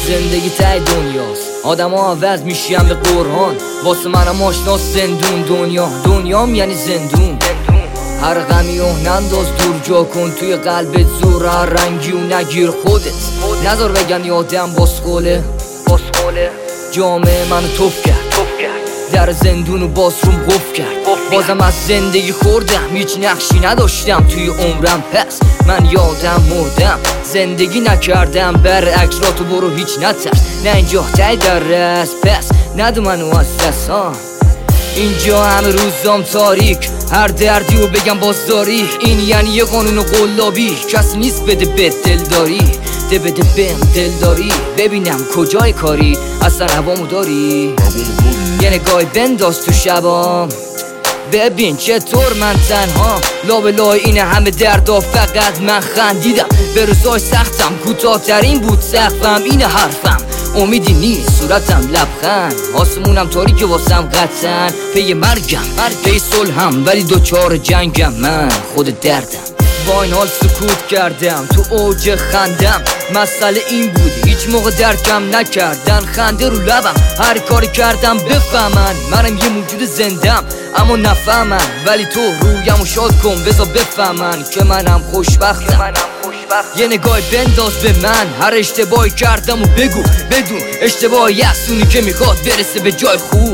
زندگی تای دنیاست، آدم ها عوض میشیم به قرآن. واسه منم آشنا زندون دنیام یعنی زندون. هر غمی و ننداز دور جا کن توی قلبت زور، هر رنگی و نگیر خودت، نذار بگن یادم بسخوله. جامعه منو توف کرد، در زندون و باز روم قفل کرد. بازم از زندگی خوردم، هیچ نقشی نداشتم توی عمرم، پس من یادم مردم. زندگی نکردم برعکس، را تو برو هیچ نترس، نه اینجا تای در رس، پس ندو منو از دست ها. اینجا همه روزام تاریک، هر دردی رو بگم بازداری. این یعنی یه قانون قلابی، کسی نیست بده به دلداری، بده بهم دلداری. ببینم کجای کاری، اصلا هوامو داری؟ یه نگاهی بنداز تو شبام، ببین چطور من تنها لابلای این همه دردا، فقط من خندیدم. به روزای سختم کوتاه‌ترین بود سقفم، این حرفم امیدی نیست صورتم لبخند. آسمونم تاریکه واسم قطعاً، پی مرگم پی صلحم، ولی دوچار جنگم من خود دردم. با این حال سکوت کردم تو اوج خندم، مسئله این بود هیچ موقع درکم نکردن. خنده رو لبم، هر کاری کردم بفهمن منم یه موجود زندم، اما نفهمن. ولی تو رویمو شاد کن بذار بفهمن که منم خوشبختم. یه نگاه بنداز به من، هر اشتباهی کردم و بگو بدون اشتباهی هست اونی که میخواد برسه به جای خوب.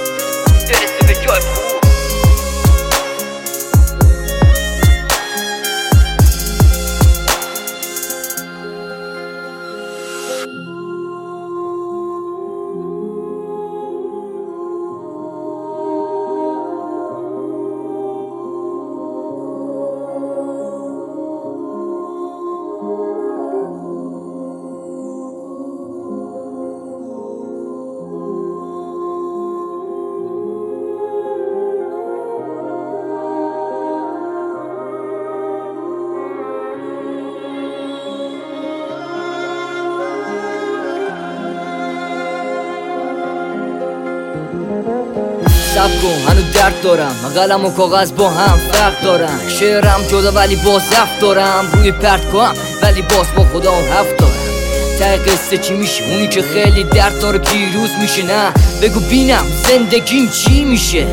سب کن هنو درد دارم، قلم و کاغذ با هم فرق دارم. شعرم جدا ولی باز زفت دارم، روی پرت کنم ولی باز با خدا هم هفت دارم. ته قصه چی میشه؟ اونی که خیلی درد داره پیروز میشه؟ نه بگو بینم زندگیم چی میشه؟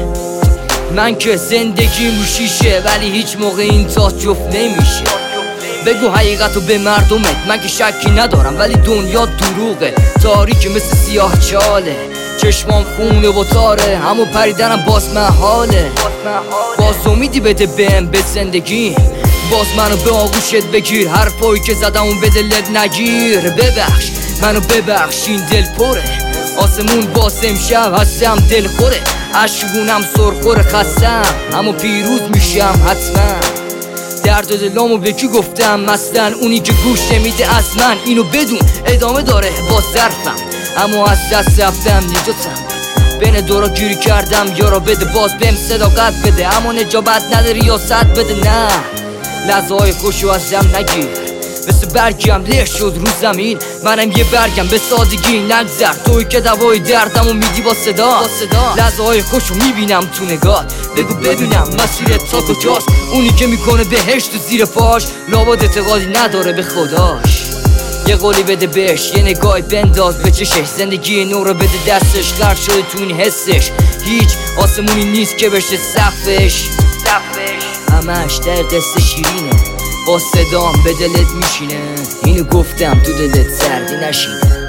من که زندگیم رو شیشه، ولی هیچ موقع این تاس جفت نمیشه. بگو حقیقتو به مردمت، من که شکی ندارم ولی دنیا دروغه، تاریک مثل سیاه چاله. چشمام خونه و تاره، همو پریدنم باز محاله. باز امیدی بده بهم به زندگی، باز منو به آغوشت بگیر. حرفایی که زدم اون به دلت نگیر. ببخش منو ببخش این دل پره، آسمون باز امشب هستم دل خوره. عشقونم سرخور خستم، اما پیروز میشم حتما. درد دلامو به کی گفتم مستن، اونی که گوش نمیده از من. اینو بدون ادامه داره با ظرفم، اما از دست رفتم نجاتم. بین دورا گیری کردم، یارا بده باز بهم صداقت بده، اما نجابت نداری یا صد بده. نه لحظه های خوشو ازم نگیر، مثل برگم له شد رو زمین، منم یه برگم به سادگی نگذر. توی که دوای دردمو میدی با صدا. لحظه های خوشو میبینم تو نگات، بگو ببینم مسیرت تا کجاست. اونی که میکنه بهشت و زیر پاش، لابد اعتقادی نداره به خداش. یه قولی بده بهش، یه نگاهی بنداز به چشش. زندگی نور رو بده دستش، غرق شده تو این حسش. هیچ آسمونی نیست که بشه سقفش. همش در قصه شیرینه، با صدام به دلت میشینه. اینو گفتم تو دلت سردی نشینه.